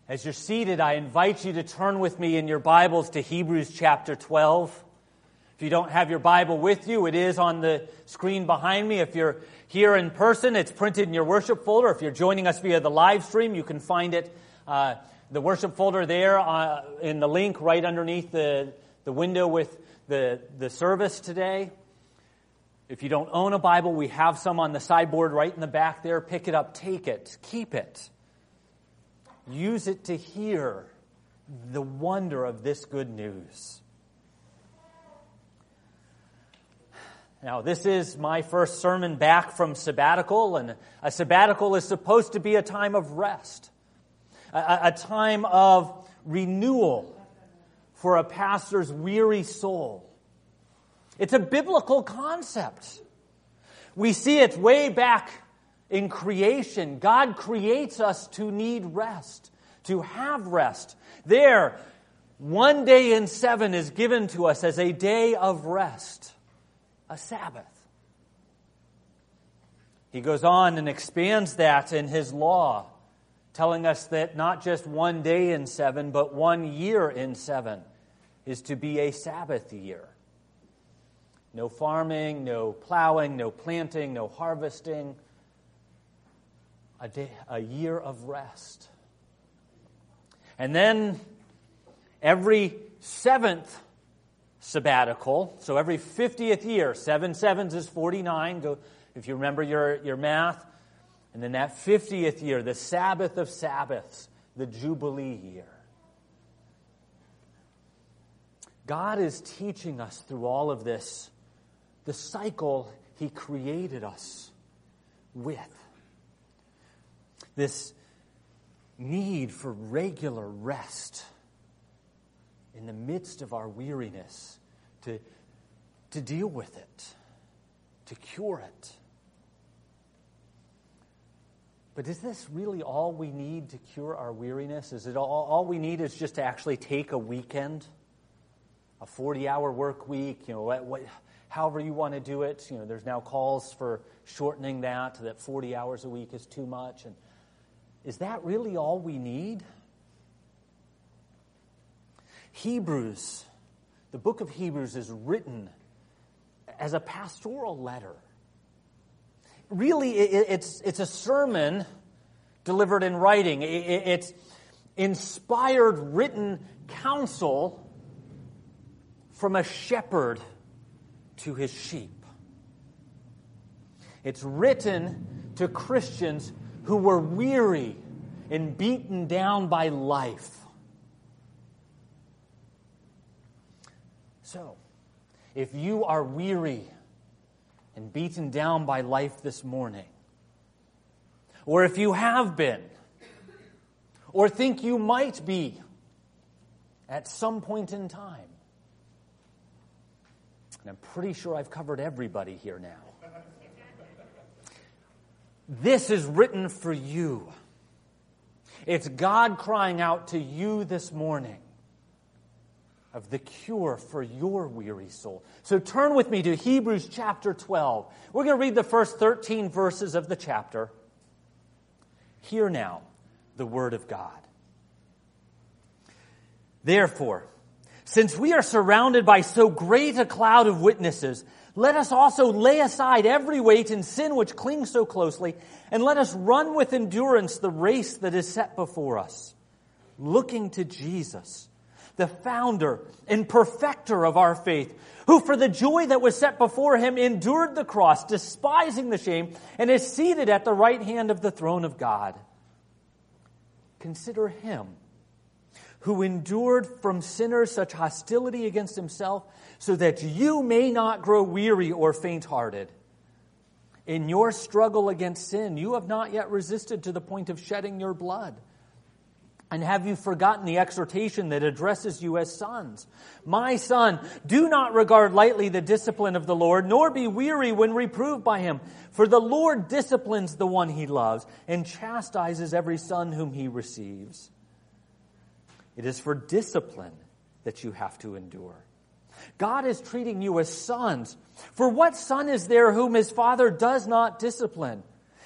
As you're seated, I invite you to turn with me in your Bibles to Hebrews chapter 12. If you don't have your Bible with you, it is on the screen behind me. If you're here in person, it's printed in your worship folder. If you're joining us via the live stream, you can find it, the worship folder there in the link right underneath the window with the service today. If you don't own a Bible, we have some on the sideboard right in the back there. Pick it up, take it, keep it. Use it to hear the wonder of this good news. Now, this is my first sermon back from sabbatical, and a sabbatical is supposed to be a time of rest, a time of renewal for a pastor's weary soul. It's a biblical concept. We see it way back in creation. God creates us to need rest, to have rest. There, one day in 7 is given to us as a day of rest, a Sabbath. He goes on and expands that in his law, telling us that not just one day in 7, but 1 year in 7 is to be a Sabbath year. No farming, no plowing, no planting, no harvesting. A year of rest. And then every 7th sabbatical, so every 50th year, 7 sevens is 49, if you remember your math, and then that 50th year, the Sabbath of Sabbaths, the Jubilee year. God is teaching us through all of this the cycle He created us with. This need for regular rest in the midst of our weariness, to deal with it, to cure it. But is this really all we need to cure our weariness? Is it all we need is just to actually take a weekend, a 40-hour work week, however you want to do it? There's now calls for shortening that 40 hours a week is too much. And is that really all we need? Hebrews, the book of Hebrews is written as a pastoral letter. Really, it's a sermon delivered in writing. It's inspired, written counsel from a shepherd to his sheep. It's written to Christians who were weary and beaten down by life. So, if you are weary and beaten down by life this morning, or if you have been, or think you might be at some point in time, and I'm pretty sure I've covered everybody here now, this is written for you. It's God crying out to you this morning of the cure for your weary soul. So turn with me to Hebrews chapter 12. We're going to read the first 13 verses of the chapter. Hear now the word of God. Therefore, since we are surrounded by so great a cloud of witnesses, let us also lay aside every weight and sin which clings so closely, and let us run with endurance the race that is set before us, looking to Jesus, the founder and perfecter of our faith, who for the joy that was set before him endured the cross, despising the shame, and is seated at the right hand of the throne of God. Consider him who endured from sinners such hostility against himself, so that you may not grow weary or faint-hearted. In your struggle against sin, you have not yet resisted to the point of shedding your blood. And have you forgotten the exhortation that addresses you as sons? My son, do not regard lightly the discipline of the Lord, nor be weary when reproved by him. For the Lord disciplines the one he loves, and chastises every son whom he receives. It is for discipline that you have to endure. God is treating you as sons. For what son is there whom his father does not discipline?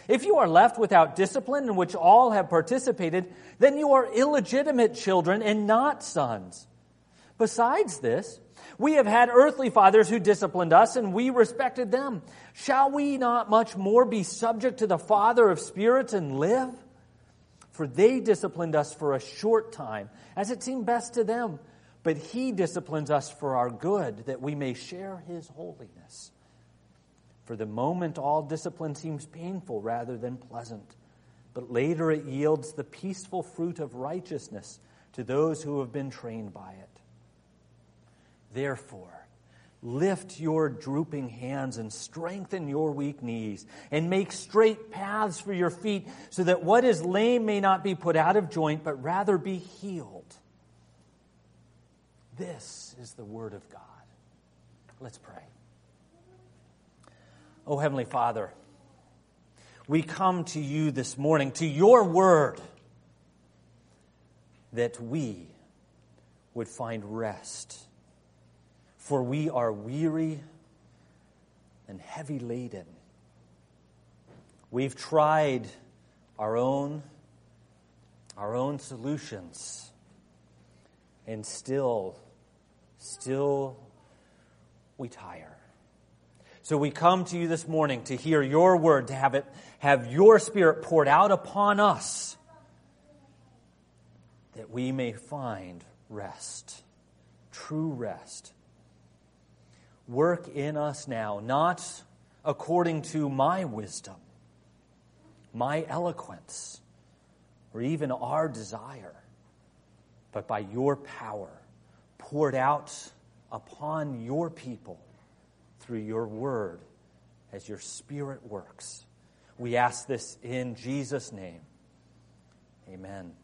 If you are left without discipline in which all have participated, then you are illegitimate children and not sons. Besides this, we have had earthly fathers who disciplined us, and we respected them. Shall we not much more be subject to the Father of spirits and live? For they disciplined us for a short time, as it seemed best to them. But he disciplines us for our good, that we may share his holiness. For the moment, all discipline seems painful rather than pleasant, but later it yields the peaceful fruit of righteousness to those who have been trained by it. Therefore, lift your drooping hands and strengthen your weak knees, and make straight paths for your feet, so that what is lame may not be put out of joint, but rather be healed. This is the word of God. Let's pray. Oh, Heavenly Father, we come to you this morning, to your word, that we would find rest. For we are weary and heavy laden. We've tried our own solutions, and still we tire. So we come to you this morning to hear your word, to have your Spirit poured out upon us, that we may find rest, true rest. Work in us now, not according to my wisdom, my eloquence, or even our desire, but by your power, poured out upon your people through your word as your Spirit works. We ask this in Jesus' name. Amen.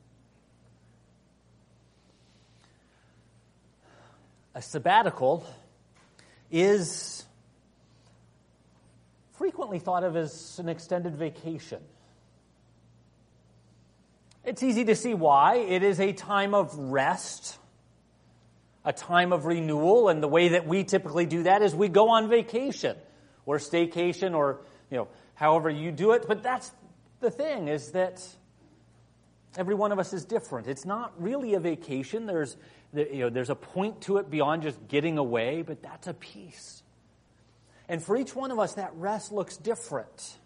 A sabbatical is frequently thought of as an extended vacation. It's easy to see why. It is a time of rest, a time of renewal, and the way that we typically do that is we go on vacation or staycation or, however you do it. But that's the thing, is that every one of us is different. It's not really a vacation. There's a point to it beyond just getting away, but that's a peace. And for each one of us, that rest looks different.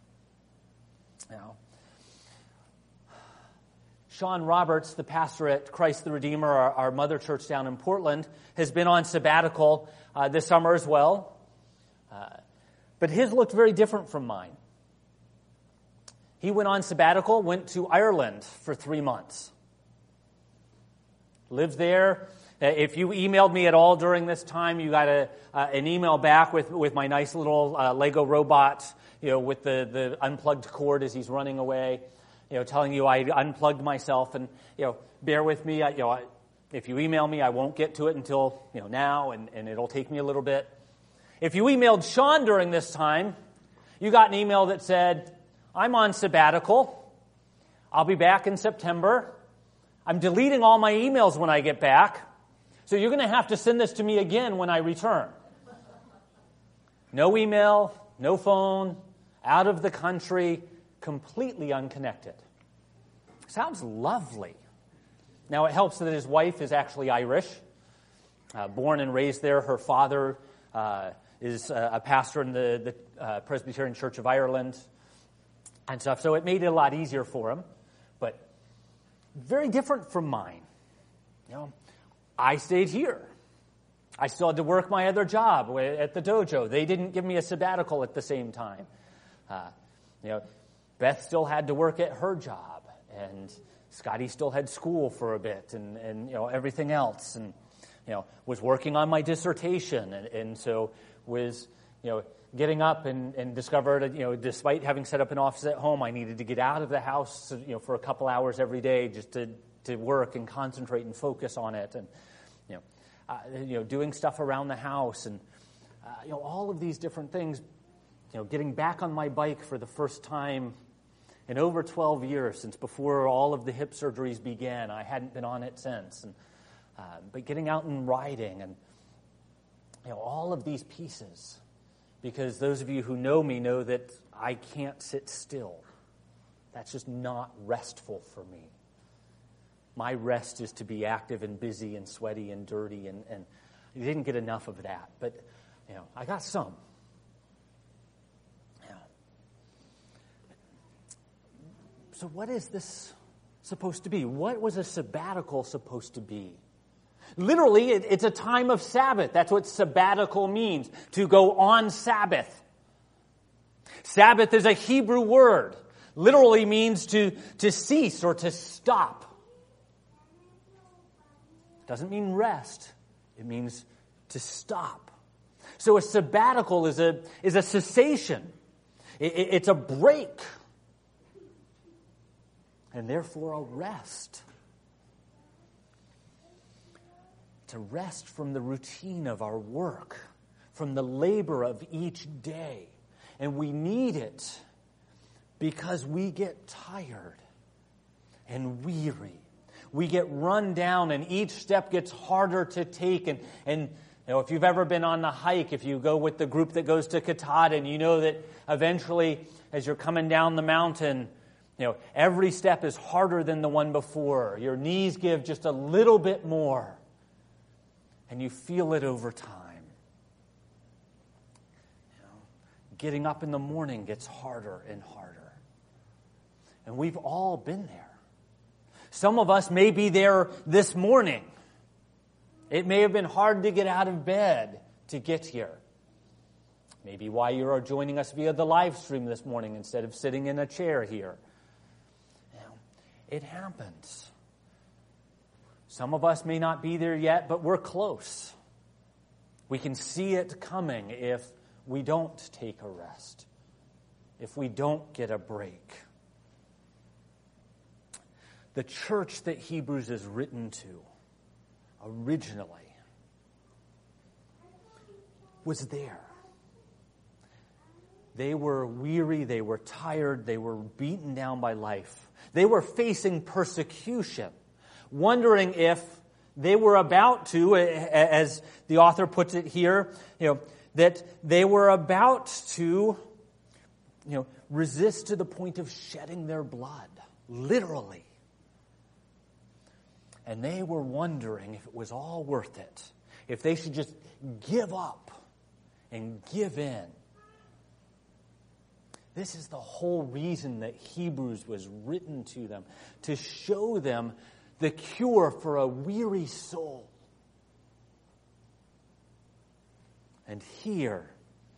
Sean Roberts, the pastor at Christ the Redeemer, our mother church down in Portland, has been on sabbatical this summer as well. But his looked very different from mine. He went on sabbatical, went to Ireland for 3 months. Lived there. If you emailed me at all during this time, you got an email back with my nice little Lego robot, with the unplugged cord as he's running away, telling you I unplugged myself. And, bear with me. If you email me, I won't get to it until, now, and it'll take me a little bit. If you emailed Sean during this time, you got an email that said, I'm on sabbatical. I'll be back in September. I'm deleting all my emails when I get back. So you're going to have to send this to me again when I return. No email, no phone, out of the country, completely unconnected. Sounds lovely. Now, it helps that his wife is actually Irish, born and raised there. Her father is a pastor in the Presbyterian Church of Ireland and stuff. So it made it a lot easier for him, but very different from mine. I stayed here. I still had to work my other job at the dojo. They didn't give me a sabbatical at the same time. Beth still had to work at her job, and Scotty still had school for a bit, and everything else, and was working on my dissertation, and so was getting up and discovered despite having set up an office at home, I needed to get out of the house for a couple hours every day just to work and concentrate and focus on it, and doing stuff around the house, and all of these different things. Getting back on my bike for the first time in over 12 years, since before all of the hip surgeries began. I hadn't been on it since. But getting out and riding, and all of these pieces because those of you who know me know that I can't sit still. That's just not restful for me. My rest is to be active and busy and sweaty and dirty, and you didn't get enough of that. But, I got some. So what is this supposed to be? What was a sabbatical supposed to be? Literally, it's a time of Sabbath. That's what sabbatical means, to go on Sabbath. Sabbath is a Hebrew word. Literally means to cease or to stop. Doesn't mean rest. It means to stop. So a sabbatical is a cessation. It's a break. And therefore a rest. To rest from the routine of our work, from the labor of each day. And we need it because we get tired and weary. We get run down and each step gets harder to take. And if you've ever been on the hike, if you go with the group that goes to Katahdin, you know that eventually as you're coming down the mountain, every step is harder than the one before. Your knees give just a little bit more. And you feel it over time. Getting up in the morning gets harder and harder. And we've all been there. Some of us may be there this morning. It may have been hard to get out of bed to get here. Maybe why you are joining us via the live stream this morning instead of sitting in a chair here. It happens. Some of us may not be there yet, but we're close. We can see it coming if we don't take a rest, if we don't get a break. The church that Hebrews is written to originally was there. They were weary, they were tired, they were beaten down by life. They were facing persecution, wondering if they were about to, as the author puts it here, that they were about to, resist to the point of shedding their blood, literally. And they were wondering if it was all worth it, if they should just give up and give in. This is the whole reason that Hebrews was written to them, to show them the cure for a weary soul. And here,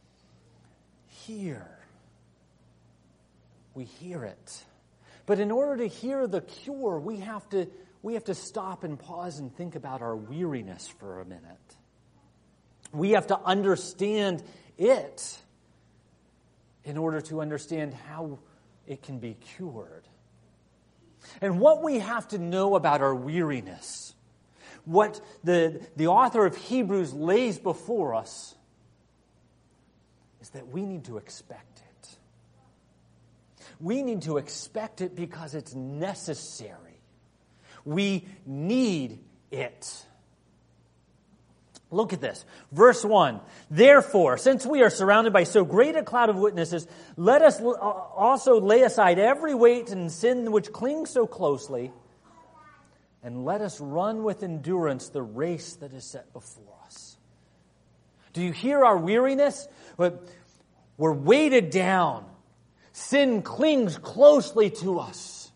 we hear it. But in order to hear the cure, we have to stop and pause and think about our weariness for a minute. We have to understand it in order to understand how it can be cured. And what we have to know about our weariness, what the author of Hebrews lays before us, is that we need to expect it. We need to expect it because it's necessary. We need it. Look at this. Verse 1. Therefore, since we are surrounded by so great a cloud of witnesses, let us also lay aside every weight and sin which clings so closely, and let us run with endurance the race that is set before us. Do you hear our weariness? We're weighted down. Sin clings closely to us.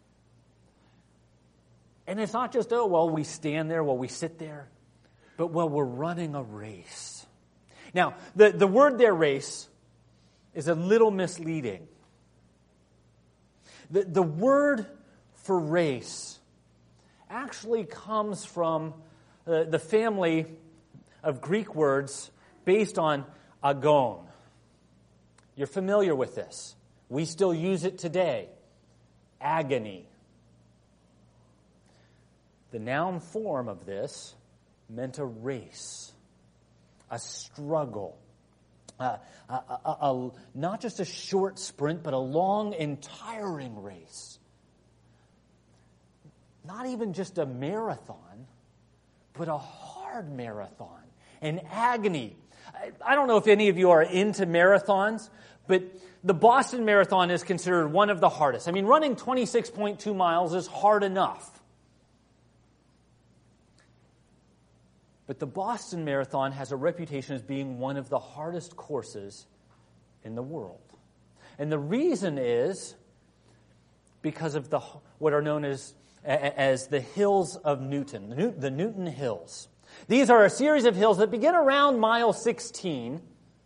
And it's not just, we stand there, we sit there. But we're running a race. Now, the word there, race, is a little misleading. The word for race actually comes from the family of Greek words based on agon. You're familiar with this. We still use it today. Agony. The noun form of this meant a race, a struggle, not just a short sprint, but a long and tiring race. Not even just a marathon, but a hard marathon. and agony. I don't know if any of you are into marathons, but the Boston Marathon is considered one of the hardest. I mean, running 26.2 miles is hard enough. But the Boston Marathon has a reputation as being one of the hardest courses in the world. And the reason is because of what are known as the Hills of Newton, the Newton Hills. These are a series of hills that begin around mile 16,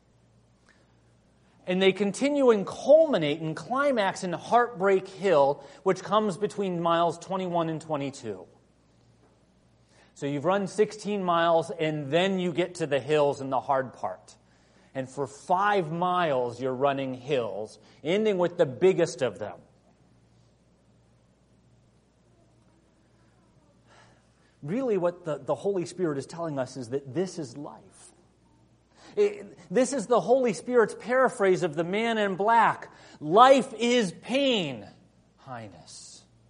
and they continue and culminate and climax in Heartbreak Hill, which comes between miles 21 and 22. So you've run 16 miles, and then you get to the hills and the hard part. And for 5 miles, you're running hills, ending with the biggest of them. Really, what the Holy Spirit is telling us is that this is life. This is the Holy Spirit's paraphrase of the man in black. Life is pain, Highness.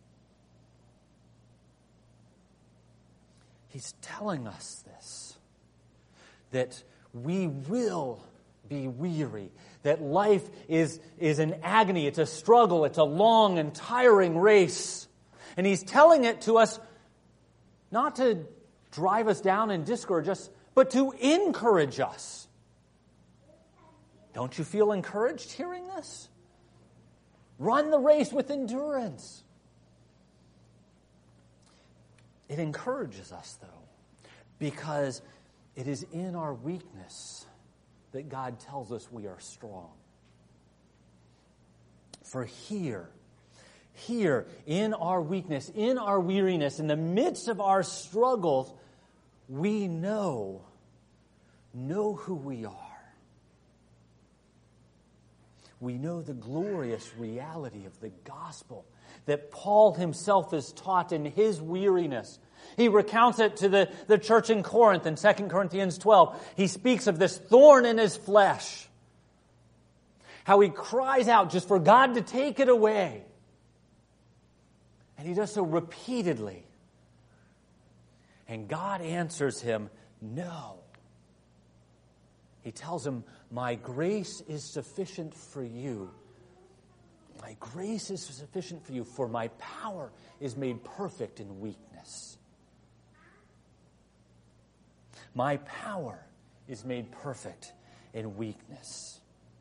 He's telling us this, that we will be weary, that life is an agony, it's a struggle, it's a long and tiring race. And he's telling it to us not to drive us down and discourage us, but to encourage us. Don't you feel encouraged hearing this? Run the race with endurance. It encourages us, though, because it is in our weakness that God tells us we are strong. For here, in our weakness, in our weariness, in the midst of our struggles, we know who we are. We know the glorious reality of the gospel that Paul himself is taught in his weariness. He recounts it to the church in Corinth in 2 Corinthians 12. He speaks of this thorn in his flesh. How he cries out just for God to take it away. And he does so repeatedly. And God answers him, no. He tells him, my grace is sufficient for you. My grace is sufficient for you, for my power is made perfect in weakness. My power is made perfect in weakness.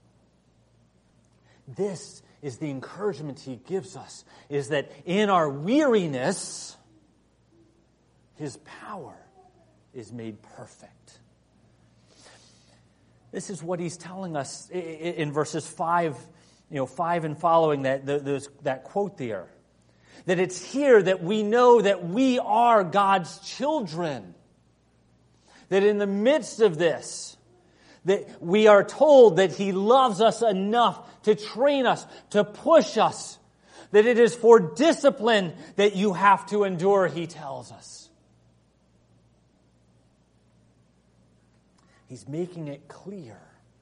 This is the encouragement he gives us, is that in our weariness, his power is made perfect. This is what he's telling us in verses 5 and following that quote there. That it's here that we know that we are God's children. That in the midst of this, that we are told that he loves us enough to train us, to push us. That it is for discipline that you have to endure, he tells us. He's making it clear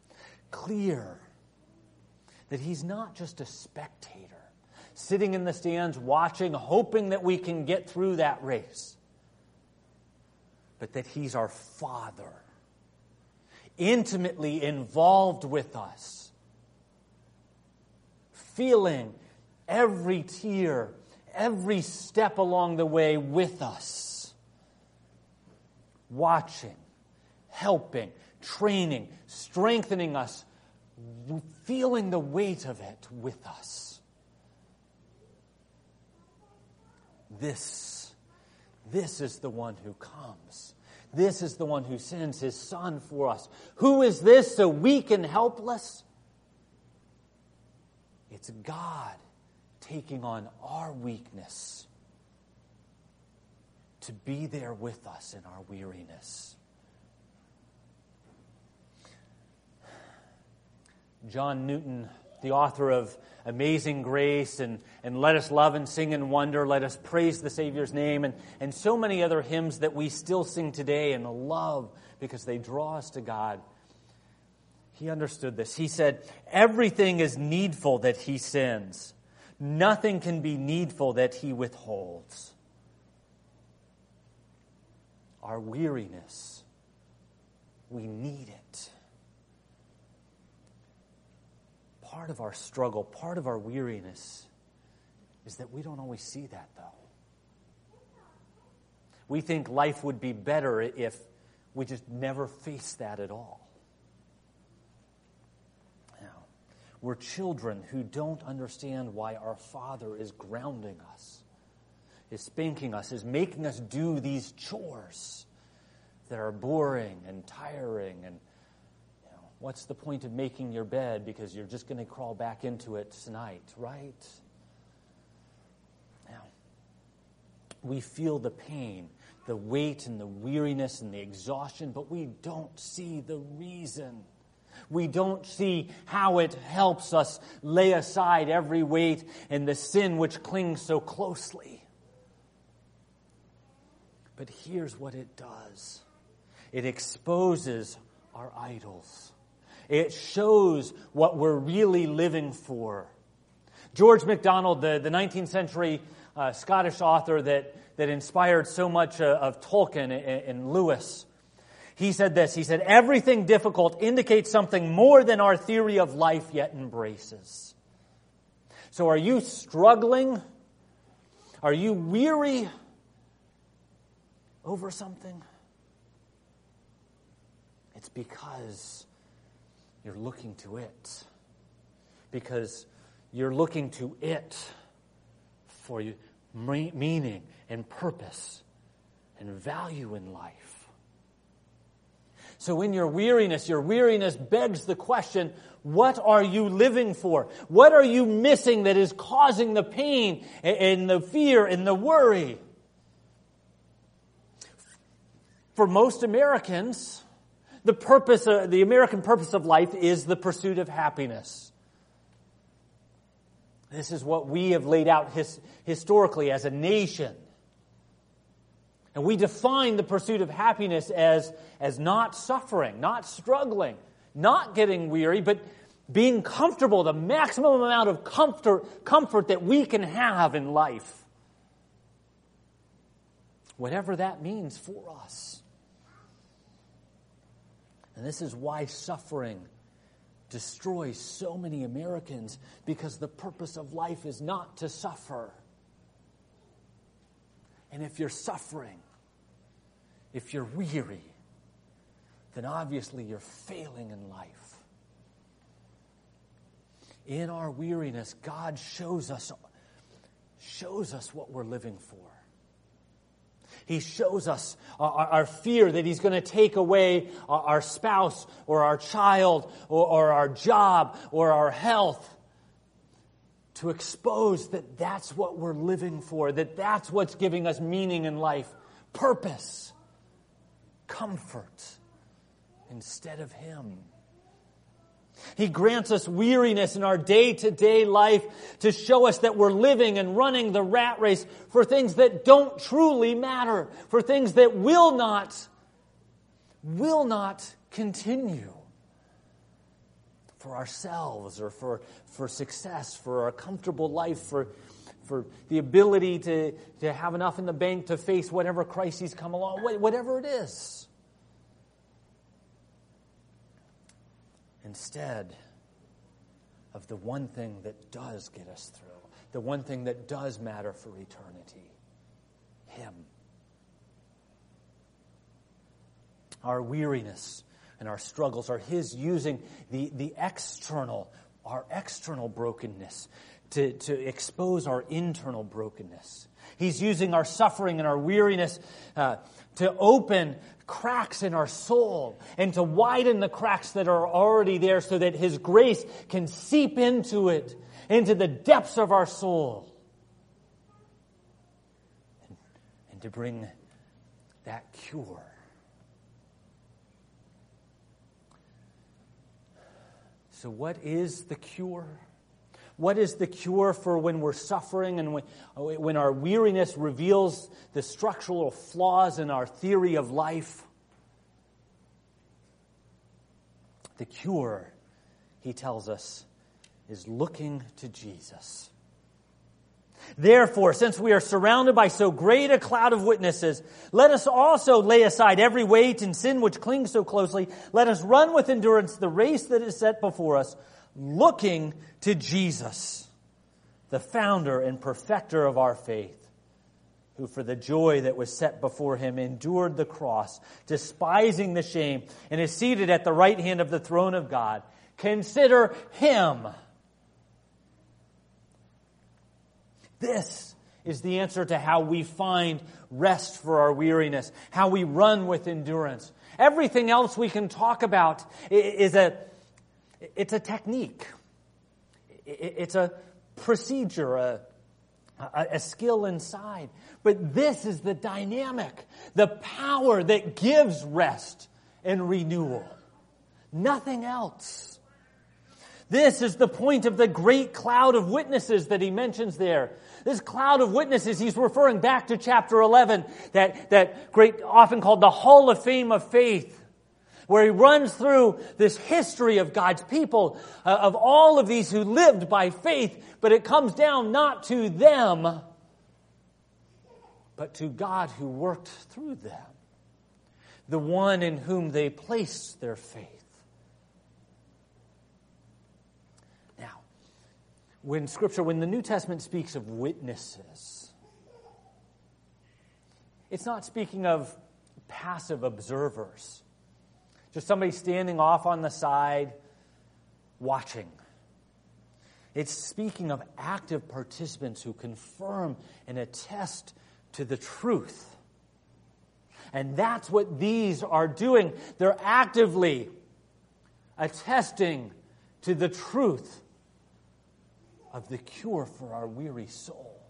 that he's not just a spectator, sitting in the stands watching, hoping that we can get through that race, but that he's our Father, intimately involved with us, feeling every tear, every step along the way with us, watching, helping, training, strengthening us, feeling the weight of it with us. This is the one who comes. This is the one who sends his Son for us. Who is this so weak and helpless? It's God taking on our weakness to be there with us in our weariness. John Newton, the author of Amazing Grace and Let Us Love and Sing and Wonder, Let Us Praise the Savior's Name, and so many other hymns that we still sing today and love because they draw us to God. He understood this. He said, everything is needful that he sends. Nothing can be needful that he withholds. Our weariness We need it. Part of our struggle, part of our weariness is that we don't always see that, though. We think life would be better if we just never faced that at all. Now, we're children who don't understand why our Father is grounding us, is spanking us, is making us do these chores that are boring and tiring. And what's the point of making your bed because you're just going to crawl back into it tonight, right? Now, we feel the pain, the weight and the weariness and the exhaustion, but we don't see the reason. We don't see how it helps us lay aside every weight and the sin which clings so closely. But here's what it does. It exposes our idols. It shows what we're really living for. George MacDonald, the 19th century Scottish author that inspired so much of Tolkien and Lewis, he said this. He said, everything difficult indicates something more than our theory of life yet embraces. So are you struggling? Are you weary over something? It's because you're looking to it. Because you're looking to it for meaning and purpose and value in life. So in your weariness begs the question, what are you living for? What are you missing that is causing the pain and the fear and the worry? For most Americans, the American purpose of life is the pursuit of happiness. This is what we have laid out historically as a nation. And we define the pursuit of happiness as not suffering, not struggling, not getting weary, but being comfortable, the maximum amount of comfort that we can have in life. Whatever that means for us. And this is why suffering destroys so many Americans, because the purpose of life is not to suffer. And if you're suffering, if you're weary, then obviously you're failing in life. In our weariness, God shows us what we're living for. He shows us our fear that He's going to take away our spouse or our child or our job or our health, to expose that that's what we're living for, that that's what's giving us meaning in life, purpose, comfort, instead of Him. He grants us weariness in our day-to-day life to show us that we're living and running the rat race for things that don't truly matter, for things that will not continue, for ourselves or for success, for a comfortable life, for the ability to have enough in the bank to face whatever crises come along, whatever it is. Instead of the one thing that does get us through, the one thing that does matter for eternity, Him. Our weariness and our struggles are His using our external brokenness to expose our internal brokenness. He's using our suffering and our weariness to open cracks in our soul and to widen the cracks that are already there so that His grace can seep into it, into the depths of our soul, and to bring that cure. So what is the cure? What is the cure for when we're suffering and when our weariness reveals the structural flaws in our theory of life? The cure, he tells us, is looking to Jesus. Therefore, since we are surrounded by so great a cloud of witnesses, let us also lay aside every weight and sin which clings so closely. Let us run with endurance the race that is set before us, looking to Jesus, the founder and perfecter of our faith, who for the joy that was set before him endured the cross, despising the shame, and is seated at the right hand of the throne of God. Consider him. This is the answer to how we find rest for our weariness, how we run with endurance. Everything else we can talk about is it's a technique. It's a procedure, a skill inside. But this is the dynamic, the power that gives rest and renewal. Nothing else. This is the point of the great cloud of witnesses that he mentions there. This cloud of witnesses, he's referring back to chapter 11, that great, often called the Hall of Fame of Faith, where he runs through this history of God's people, of all of these who lived by faith, but it comes down not to them, but to God who worked through them, the one in whom they placed their faith. Now, when the New Testament speaks of witnesses, it's not speaking of passive observers, just somebody standing off on the side watching. It's speaking of active participants who confirm and attest to the truth. And that's what these are doing. They're actively attesting to the truth of the cure for our weary soul,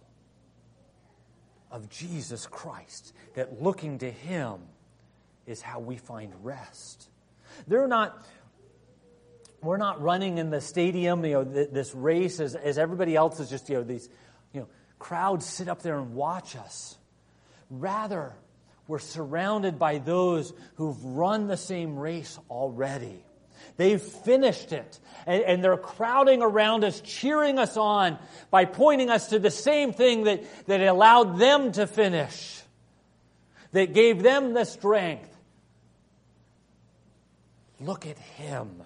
of Jesus Christ, that looking to him is how we find rest. We're not running in the stadium, this race as everybody else is just, these, crowds sit up there and watch us. Rather, we're surrounded by those who've run the same race already. They've finished it, and they're crowding around us, cheering us on by pointing us to the same thing that allowed them to finish, that gave them the strength. Look at him.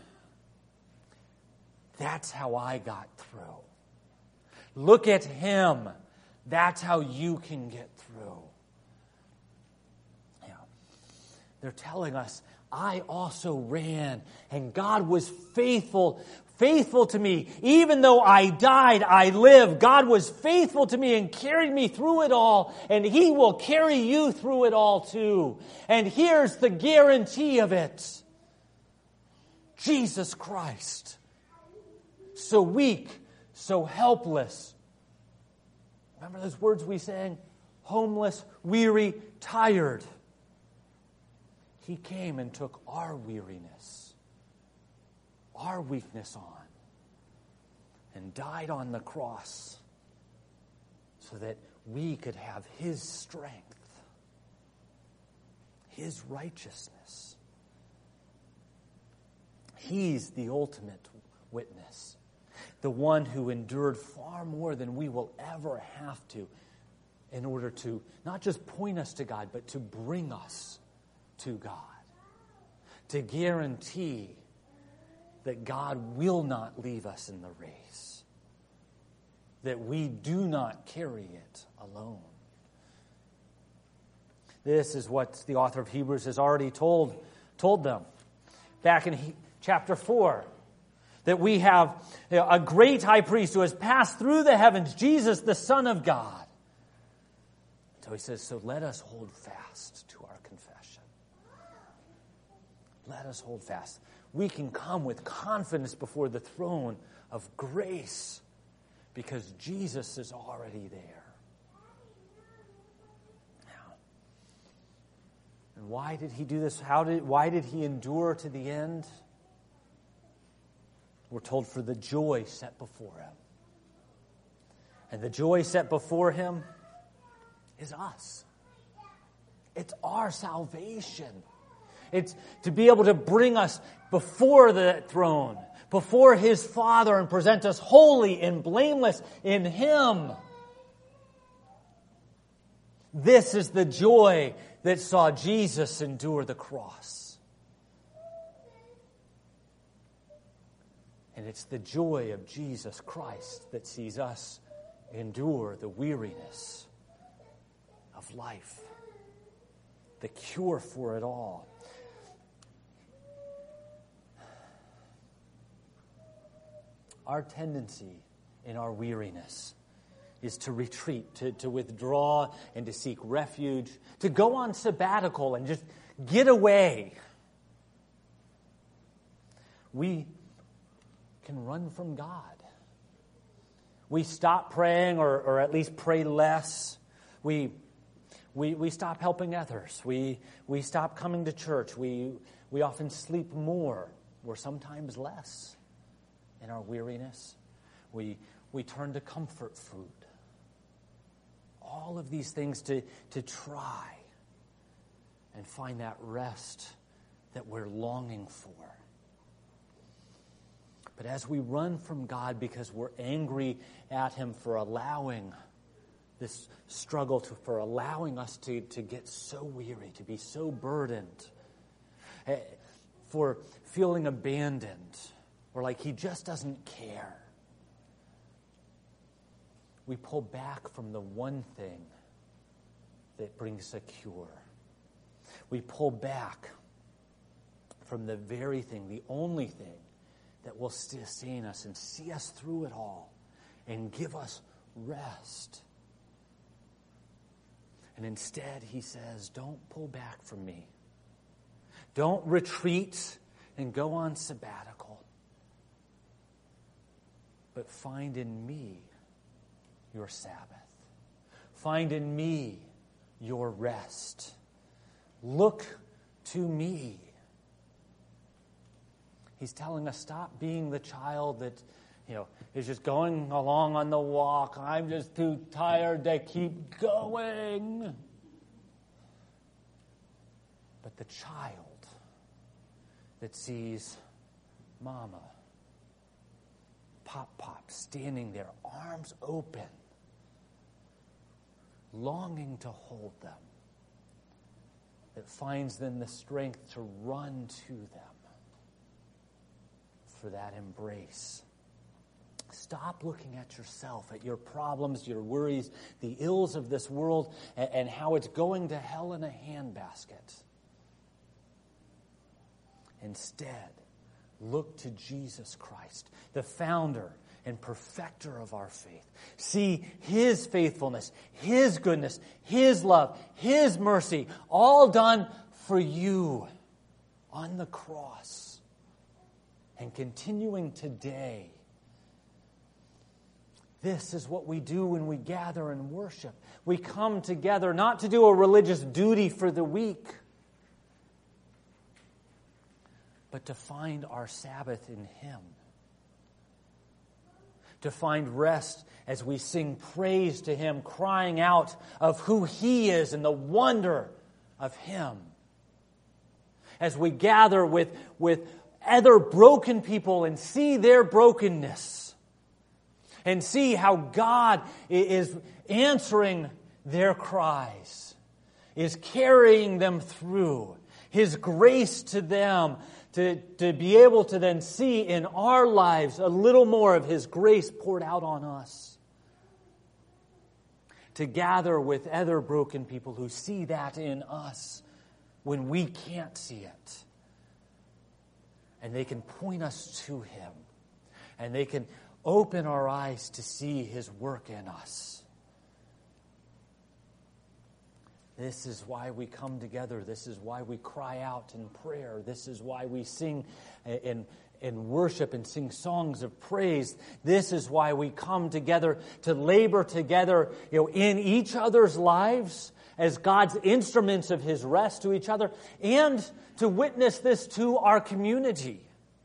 That's how I got through. Look at him. That's how you can get through. They're telling us, I also ran, and God was faithful to me. Even though I died, I live. God was faithful to me and carried me through it all, and he will carry you through it all too. And here's the guarantee of it. Jesus Christ. So weak, so helpless. Remember those words we sang? Homeless, weary, tired. He came and took our weariness, our weakness on, and died on the cross so that we could have his strength, his righteousness. He's the ultimate witness, the one who endured far more than we will ever have to in order to not just point us to God, but to bring us to God, to guarantee that God will not leave us in the race, that we do not carry it alone. This is what the author of Hebrews has already told them back in chapter 4, that we have a great high priest who has passed through the heavens, Jesus, the Son of God. So he says, so let us hold fast to our confession. Let us hold fast. We can come with confidence before the throne of grace because Jesus is already there. Now, and why did he do this? Why did he endure to the end? We're told for the joy set before him. And the joy set before him is us. It's our salvation. It's to be able to bring us before the throne, before his Father, and present us holy and blameless in him. This is the joy that saw Jesus endure the cross. And it's the joy of Jesus Christ that sees us endure the weariness of life, the cure for it all. Our tendency in our weariness is to retreat, to withdraw and to seek refuge, to go on sabbatical and just get away. We can run from God. We stop praying, or at least pray less. We stop helping others. We stop coming to church. We often sleep more, or sometimes less in our weariness. We turn to comfort food. All of these things to try and find that rest that we're longing for. But as we run from God because we're angry at Him for allowing this struggle, for allowing us to get so weary, to be so burdened, for feeling abandoned, or like He just doesn't care, we pull back from the one thing that brings a cure. We pull back from the very thing, the only thing that will sustain us and see us through it all and give us rest. And instead, He says, don't pull back from me. Don't retreat and go on sabbatical. But find in me your Sabbath. Find in me your rest. Look to me. He's telling us, stop being the child that, is just going along on the walk. I'm just too tired to keep going. But the child that sees Mama, Pop standing there, arms open, longing to hold them, that finds then the strength to run to them for that embrace. Stop looking at yourself, at your problems, your worries, the ills of this world, and how it's going to hell in a handbasket. Instead, look to Jesus Christ, the founder and perfecter of our faith. See His faithfulness, His goodness, His love, His mercy, all done for you on the cross and continuing today. This is what we do when we gather and worship. We come together not to do a religious duty for the week, but to find our Sabbath in Him. To find rest as we sing praise to Him, crying out of who He is and the wonder of Him. As we gather with other broken people and see their brokenness, and see how God is answering their cries, is carrying them through, His grace to them, to be able to then see in our lives a little more of His grace poured out on us. To gather with other broken people who see that in us when we can't see it. And they can point us to Him. And they can open our eyes to see His work in us. This is why we come together. This is why we cry out in prayer. This is why we sing in worship and sing songs of praise. This is why we come together to labor together, in each other's lives as God's instruments of His rest to each other, and to witness this to our community.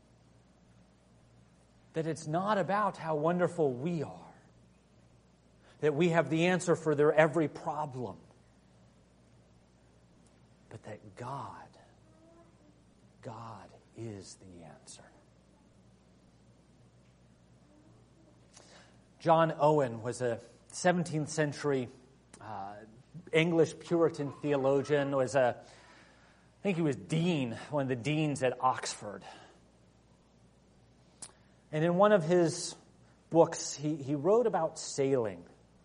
That it's not about how wonderful we are, that we have the answer for their every problem, but that God is the answer. John Owen was a 17th century English Puritan theologian, I think he was dean, one of the deans at Oxford. And in one of his books, he wrote about sailing.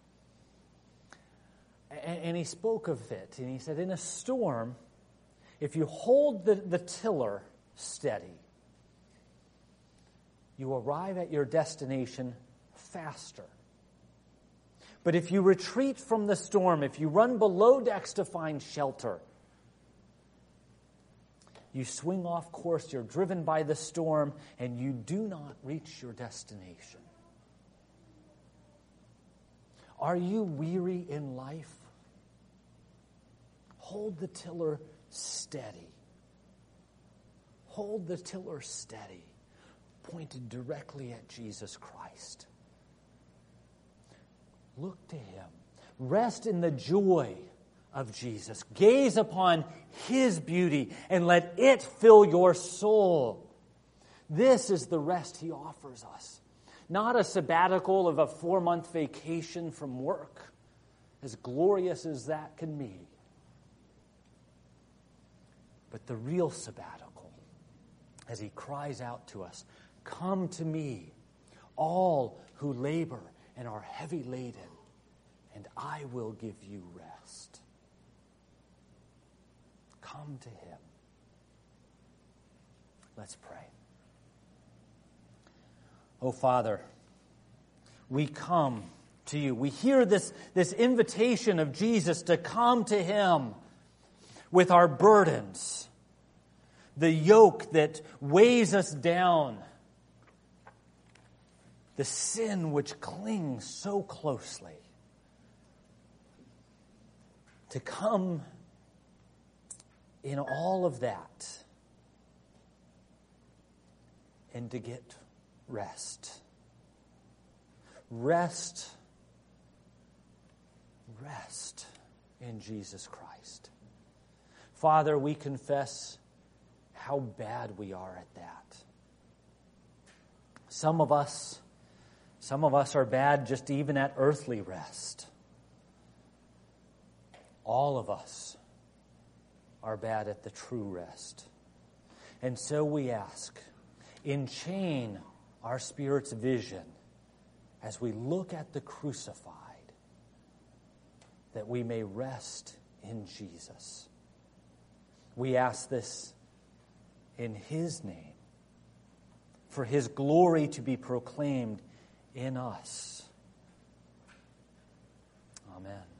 And he spoke of it, and he said, in a storm, if you hold the tiller steady, you arrive at your destination faster. But if you retreat from the storm, if you run below decks to find shelter, you swing off course, you're driven by the storm, and you do not reach your destination. Are you weary in life? Hold the tiller steady. Hold the tiller steady, pointed directly at Jesus Christ. Look to him. Rest in the joy of Jesus. Gaze upon his beauty and let it fill your soul. This is the rest he offers us. Not a sabbatical of a 4-month vacation from work, as glorious as that can be. But the real sabbatical, as he cries out to us, come to me, all who labor and are heavy laden, and I will give you rest. Come to him. Let's pray. Oh, Father, we come to you. We hear this invitation of Jesus to come to him with our burdens, the yoke that weighs us down, the sin which clings so closely. To come in all of that and to get rest. Rest in Jesus Christ. Father, we confess how bad we are at that. Some of us are bad just even at earthly rest. All of us are bad at the true rest. And so we ask, enchain our spirit's vision as we look at the crucified, that we may rest in Jesus. We ask this in his name, for his glory to be proclaimed in us. Amen.